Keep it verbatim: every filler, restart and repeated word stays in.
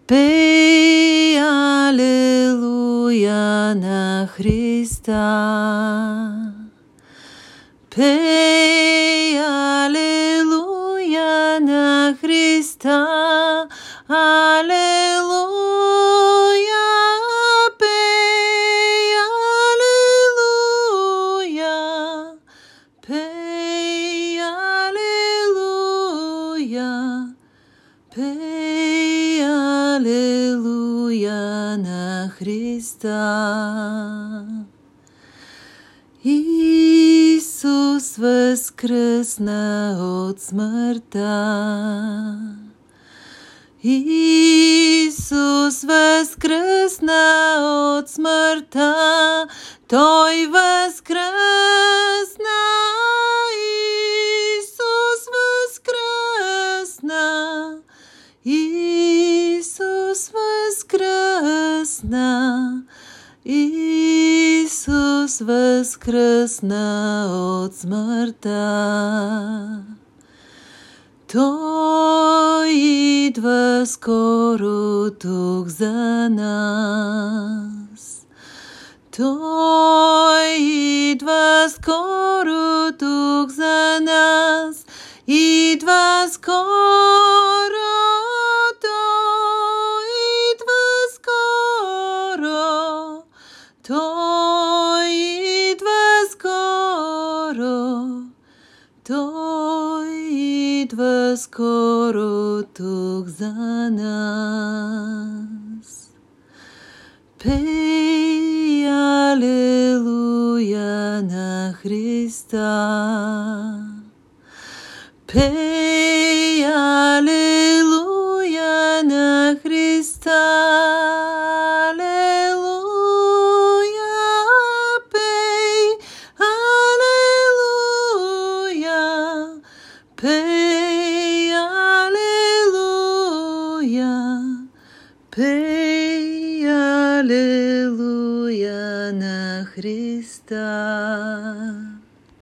Пей алелуя на Христа. Пей алелуя на Христа. Алелуя. Пей алелуя. Пей алелуя. Пей алелуя на Христа. Исус възкръсна от смъртта. Исус възкръсна от смъртта. Той възкръсна. Исус възкръсна. Исус възкръсна. Исус възкръсна от смъртта. Той идва скоро тук за нас. Той идва скоро тук за нас. Идва скоро. Той идва скоро. Той идва скоро. Той идва скоро тук за нас. Пей алелуя на Христа. Пей алелуя на Христа. Пей алелуя. Пей алелуя на Христа.